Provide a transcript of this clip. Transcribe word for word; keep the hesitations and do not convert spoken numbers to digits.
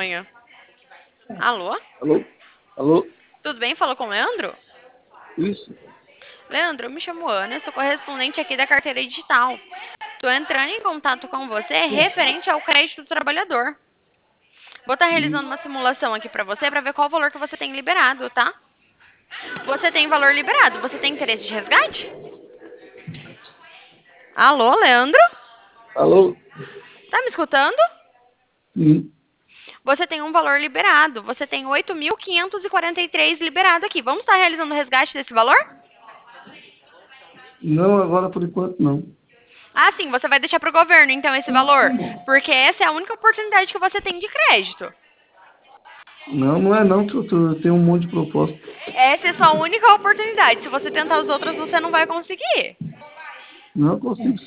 manhã. Alô? Alô? Alô? Tudo bem? Falou com o Leandro? Isso? Leandro, eu me chamo Ana, sou correspondente aqui da carteira digital. Tô entrando em contato com você referente ao crédito do trabalhador. Vou estar realizando uma simulação aqui pra você pra ver qual o valor que você tem liberado, tá? Você tem valor liberado. Você tem interesse de resgate? Alô, Leandro? Alô? Tá me escutando? Hum, Você tem um valor liberado. Você tem oito mil quinhentos e quarenta e três liberado aqui. Vamos estar realizando o resgate desse valor? Não, agora por enquanto não. Ah, sim, você vai deixar para o governo, então, esse valor. Porque essa é a única oportunidade que você tem de crédito. Não, não é não, que eu, tô- eu tenho um monte de proposta. Essa é sua única oportunidade. Se você tentar as outras, você não vai conseguir. Não consigo